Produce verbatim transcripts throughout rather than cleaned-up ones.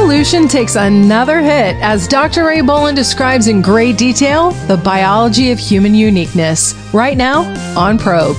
evolution takes another hit as Doctor Ray Bolin describes in great detail the biology of human uniqueness, right now on Probe.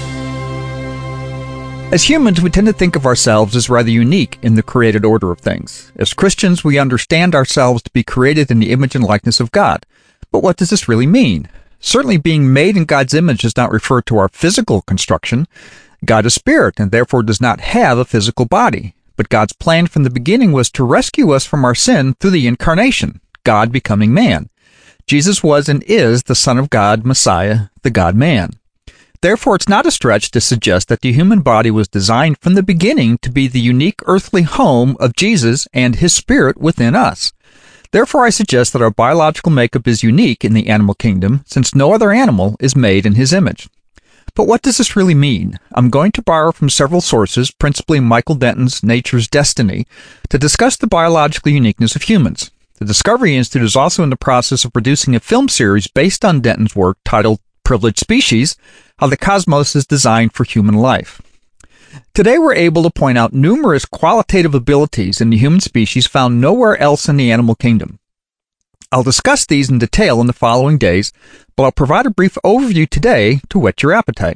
As humans, we tend to think of ourselves as rather unique in the created order of things. As Christians, we understand ourselves to be created in the image and likeness of God. But what does this really mean? Certainly, being made in God's image does not refer to our physical construction. God is spirit and therefore does not have a physical body. But God's plan from the beginning was to rescue us from our sin through the incarnation, God becoming man. Jesus was and is the Son of God, Messiah, the God-man. Therefore, it's not a stretch to suggest that the human body was designed from the beginning to be the unique earthly home of Jesus and his spirit within us. Therefore, I suggest that our biological makeup is unique in the animal kingdom, since no other animal is made in his image. But what does this really mean? I'm going to borrow from several sources, principally Michael Denton's Nature's Destiny, to discuss the biological uniqueness of humans. The Discovery Institute is also in the process of producing a film series based on Denton's work titled Privileged Species: How the Cosmos is Designed for Human Life. Today we're able to point out numerous qualitative abilities in the human species found nowhere else in the animal kingdom. I'll discuss these in detail in the following days, but I'll provide a brief overview today to whet your appetite.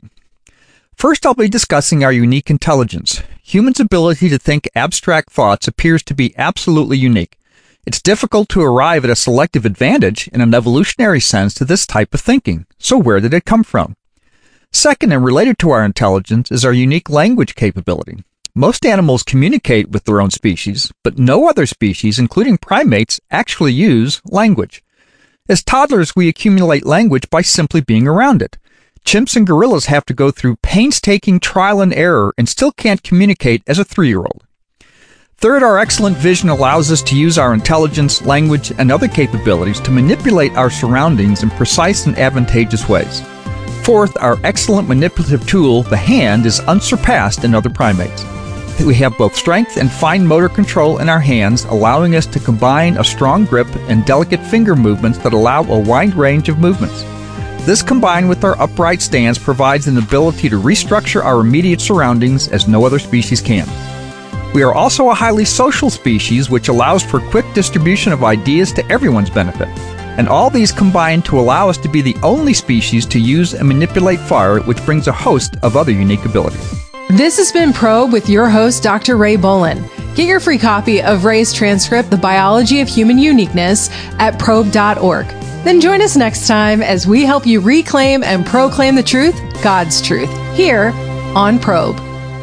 First, I'll be discussing our unique intelligence. Humans' ability to think abstract thoughts appears to be absolutely unique. It's difficult to arrive at a selective advantage in an evolutionary sense to this type of thinking. So where did it come from? Second, and related to our intelligence, is our unique language capability. Most animals communicate with their own species, but no other species, including primates, actually use language. As toddlers, we accumulate language by simply being around it. Chimps and gorillas have to go through painstaking trial and error and still can't communicate as a three-year-old. Third, our excellent vision allows us to use our intelligence, language, and other capabilities to manipulate our surroundings in precise and advantageous ways. Fourth, our excellent manipulative tool, the hand, is unsurpassed in other primates. We have both strength and fine motor control in our hands, allowing us to combine a strong grip and delicate finger movements that allow a wide range of movements. This, combined with our upright stance, provides an ability to restructure our immediate surroundings as no other species can. We are also a highly social species, which allows for quick distribution of ideas to everyone's benefit. And all these combine to allow us to be the only species to use and manipulate fire, which brings a host of other unique abilities. This has been Probe with your host, Doctor Ray Bolin. Get your free copy of Ray's transcript, The Biology of Human Uniqueness, at probe dot org. Then join us next time as we help you reclaim and proclaim the truth, God's truth, here on Probe.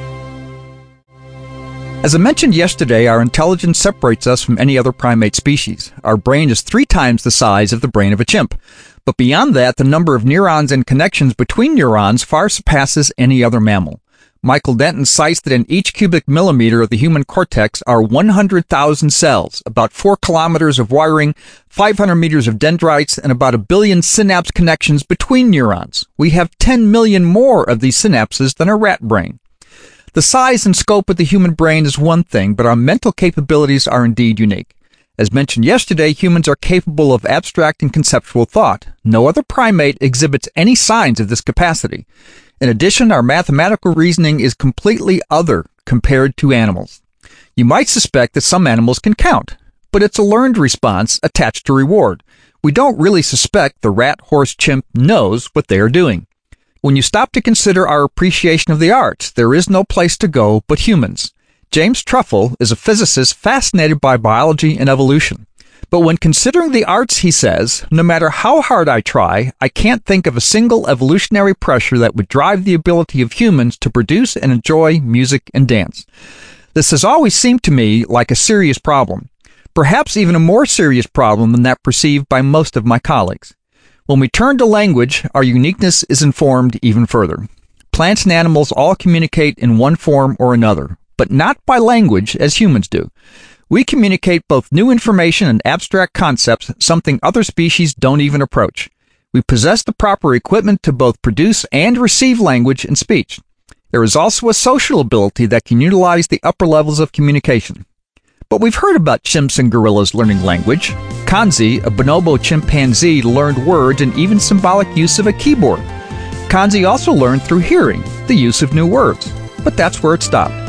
As I mentioned yesterday, our intelligence separates us from any other primate species. Our brain is three times the size of the brain of a chimp. But beyond that, the number of neurons and connections between neurons far surpasses any other mammal. Michael Denton cites that in each cubic millimeter of the human cortex are one hundred thousand cells, about four kilometers of wiring, five hundred meters of dendrites, and about a billion synapse connections between neurons. We have ten million more of these synapses than a rat brain. The size and scope of the human brain is one thing, but our mental capabilities are indeed unique. As mentioned yesterday, humans are capable of abstract and conceptual thought. No other primate exhibits any signs of this capacity. In addition, our mathematical reasoning is completely other compared to animals. You might suspect that some animals can count, but it's a learned response attached to reward. We don't really suspect the rat, horse, chimp knows what they are doing. When you stop to consider our appreciation of the arts, there is no place to go but humans. James Truffle is a physicist fascinated by biology and evolution. But when considering the arts, he says, no matter how hard I try, I can't think of a single evolutionary pressure that would drive the ability of humans to produce and enjoy music and dance. This has always seemed to me like a serious problem, perhaps even a more serious problem than that perceived by most of my colleagues. When we turn to language, our uniqueness is informed even further. Plants and animals all communicate in one form or another, but not by language as humans do. We communicate both new information and abstract concepts, something other species don't even approach. We possess the proper equipment to both produce and receive language and speech. There is also a social ability that can utilize the upper levels of communication. But we've heard about chimps and gorillas learning language. Kanzi, a bonobo chimpanzee, learned words and even symbolic use of a keyboard. Kanzi also learned through hearing, the use of new words. But that's where it stopped.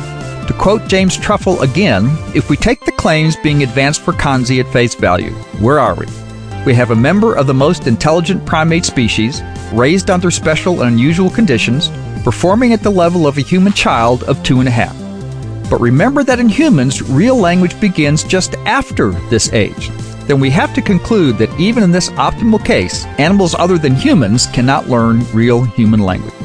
To quote James Truffle again, if we take the claims being advanced for Kanzi at face value, where are we? We have a member of the most intelligent primate species, raised under special and unusual conditions, performing at the level of a human child of two and a half. But remember that in humans, real language begins just after this age. Then we have to conclude that even in this optimal case, animals other than humans cannot learn real human language.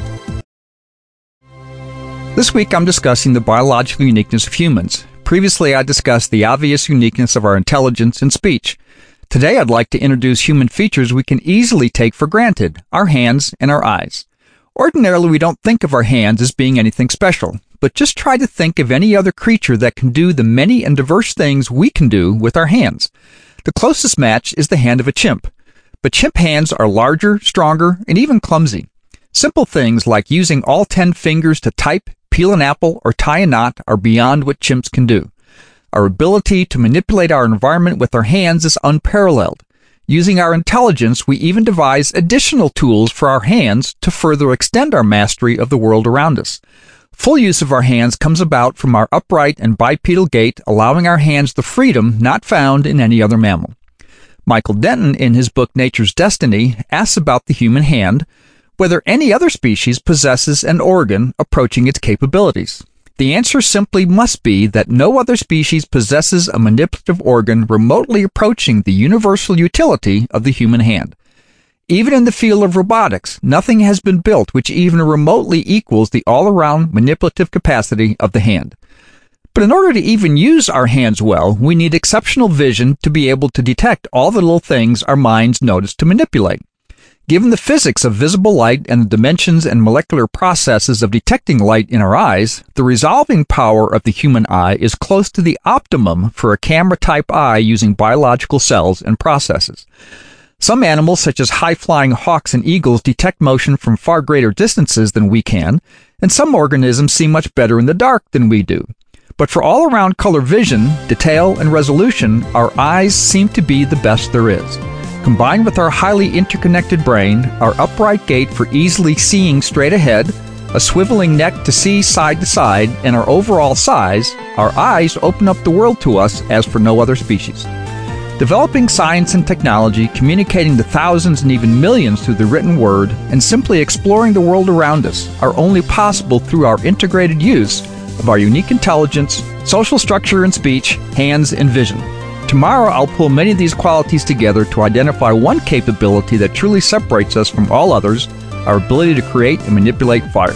This week I'm discussing the biological uniqueness of humans. Previously I discussed the obvious uniqueness of our intelligence and speech. Today I'd like to introduce human features we can easily take for granted, our hands and our eyes. Ordinarily we don't think of our hands as being anything special, but just try to think of any other creature that can do the many and diverse things we can do with our hands. The closest match is the hand of a chimp, but chimp hands are larger, stronger, and even clumsy. Simple things like using all ten fingers to type, peel an apple, or tie a knot are beyond what chimps can do. Our ability to manipulate our environment with our hands is unparalleled. Using our intelligence, we even devise additional tools for our hands to further extend our mastery of the world around us. Full use of our hands comes about from our upright and bipedal gait, allowing our hands the freedom not found in any other mammal. Michael Denton, in his book Nature's Destiny, asks about the human hand, whether any other species possesses an organ approaching its capabilities. The answer simply must be that no other species possesses a manipulative organ remotely approaching the universal utility of the human hand. Even in the field of robotics, nothing has been built which even remotely equals the all-around manipulative capacity of the hand. But in order to even use our hands well, we need exceptional vision to be able to detect all the little things our minds notice to manipulate. Given the physics of visible light and the dimensions and molecular processes of detecting light in our eyes, the resolving power of the human eye is close to the optimum for a camera-type eye using biological cells and processes. Some animals, such as high-flying hawks and eagles, detect motion from far greater distances than we can, and some organisms see much better in the dark than we do. But for all-around color vision, detail, and resolution, our eyes seem to be the best there is. Combined with our highly interconnected brain, our upright gait for easily seeing straight ahead, a swiveling neck to see side to side, and our overall size, our eyes open up the world to us as for no other species. Developing science and technology, communicating to thousands and even millions through the written word, and simply exploring the world around us are only possible through our integrated use of our unique intelligence, social structure and speech, hands and vision. Tomorrow I'll pull many of these qualities together to identify one capability that truly separates us from all others, our ability to create and manipulate fire.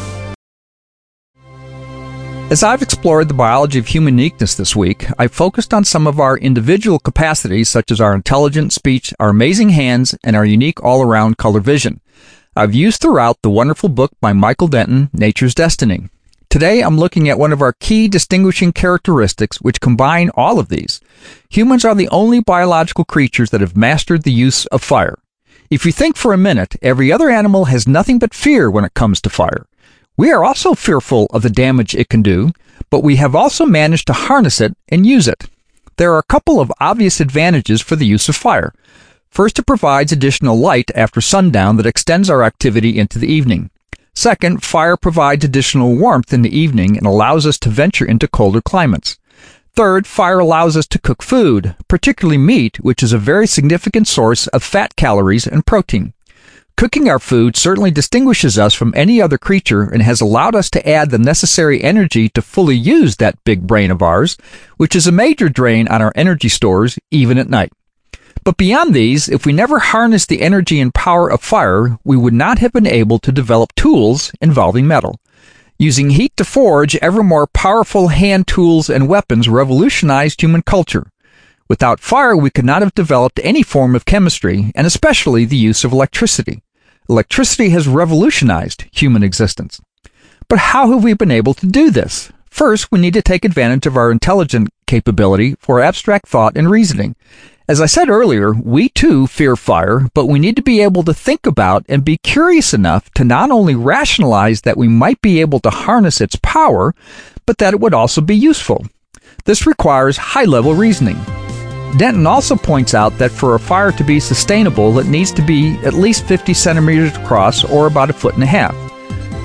As I've explored the biology of human uniqueness this week, I've focused on some of our individual capacities such as our intelligent speech, our amazing hands, and our unique all-around color vision. I've used throughout the wonderful book by Michael Denton, Nature's Destiny. Today, I'm looking at one of our key distinguishing characteristics which combine all of these. Humans are the only biological creatures that have mastered the use of fire. If you think for a minute, every other animal has nothing but fear when it comes to fire. We are also fearful of the damage it can do, but we have also managed to harness it and use it. There are a couple of obvious advantages for the use of fire. First, it provides additional light after sundown that extends our activity into the evening. Second, fire provides additional warmth in the evening and allows us to venture into colder climates. Third, fire allows us to cook food, particularly meat, which is a very significant source of fat calories and protein. Cooking our food certainly distinguishes us from any other creature and has allowed us to add the necessary energy to fully use that big brain of ours, which is a major drain on our energy stores, even at night. But beyond these, if we never harnessed the energy and power of fire, we would not have been able to develop tools involving metal. Using heat to forge ever more powerful hand tools and weapons revolutionized human culture. Without fire, we could not have developed any form of chemistry, and especially the use of electricity. Electricity has revolutionized human existence. But how have we been able to do this? First, we need to take advantage of our intelligent capability for abstract thought and reasoning. As I said earlier, we too fear fire, but we need to be able to think about and be curious enough to not only rationalize that we might be able to harness its power, but that it would also be useful. This requires high-level reasoning. Denton also points out that for a fire to be sustainable, it needs to be at least fifty centimeters across or about a foot and a half.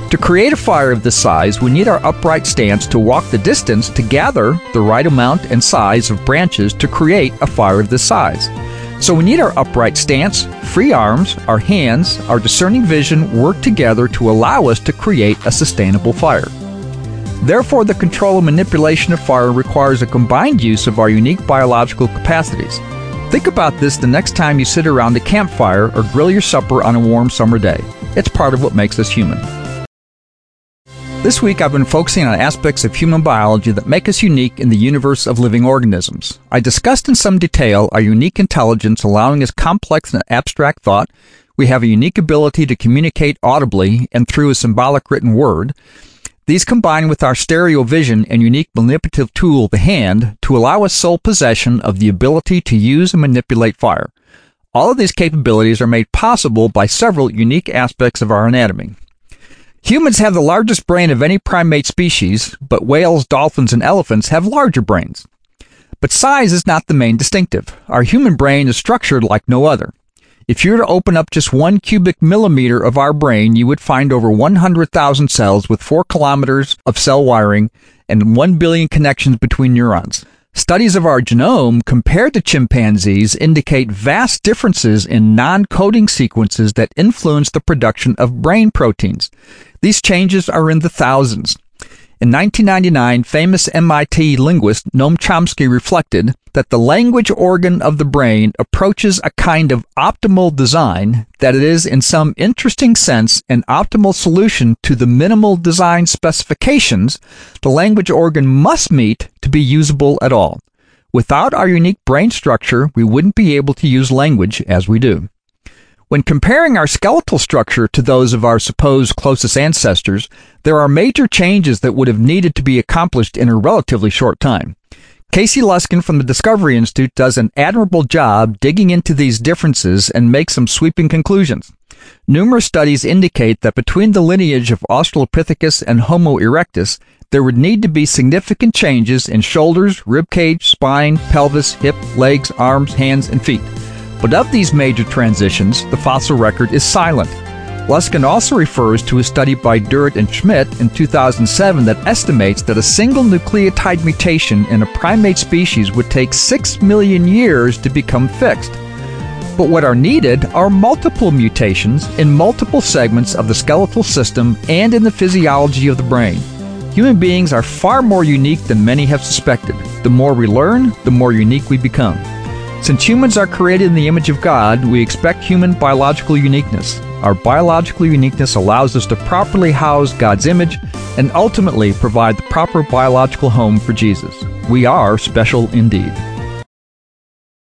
To create a fire of this size, we need our upright stance to walk the distance to gather the right amount and size of branches to create a fire of this size. So we need our upright stance, free arms, our hands, our discerning vision work together to allow us to create a sustainable fire. Therefore, the control and manipulation of fire requires a combined use of our unique biological capacities. Think about this the next time you sit around a campfire or grill your supper on a warm summer day. It's part of what makes us human. This week I've been focusing on aspects of human biology that make us unique in the universe of living organisms. I discussed in some detail our unique intelligence allowing us complex and abstract thought. We have a unique ability to communicate audibly and through a symbolic written word. These combine with our stereo vision and unique manipulative tool, the hand, to allow us sole possession of the ability to use and manipulate fire. All of these capabilities are made possible by several unique aspects of our anatomy. Humans have the largest brain of any primate species, but whales, dolphins, and elephants have larger brains. But size is not the main distinctive. Our human brain is structured like no other. If you were to open up just one cubic millimeter of our brain, you would find over one hundred thousand cells with four kilometers of cell wiring and one billion connections between neurons. Studies of our genome compared to chimpanzees indicate vast differences in non-coding sequences that influence the production of brain proteins. These changes are in the thousands. In nineteen ninety-nine, famous M I T linguist Noam Chomsky reflected that the language organ of the brain approaches a kind of optimal design, that it is in some interesting sense an optimal solution to the minimal design specifications the language organ must meet to be usable at all. Without our unique brain structure, we wouldn't be able to use language as we do. When comparing our skeletal structure to those of our supposed closest ancestors, there are major changes that would have needed to be accomplished in a relatively short time. Casey Luskin from the Discovery Institute does an admirable job digging into these differences and makes some sweeping conclusions. Numerous studies indicate that between the lineage of Australopithecus and Homo erectus, there would need to be significant changes in shoulders, ribcage, spine, pelvis, hip, legs, arms, hands, and feet. But of these major transitions, the fossil record is silent. Luskin also refers to a study by Durrett and Schmidt in two thousand seven that estimates that a single nucleotide mutation in a primate species would take six million years to become fixed. But what are needed are multiple mutations in multiple segments of the skeletal system and in the physiology of the brain. Human beings are far more unique than many have suspected. The more we learn, the more unique we become. Since humans are created in the image of God, we expect human biological uniqueness. Our biological uniqueness allows us to properly house God's image and ultimately provide the proper biological home for Jesus. We are special indeed.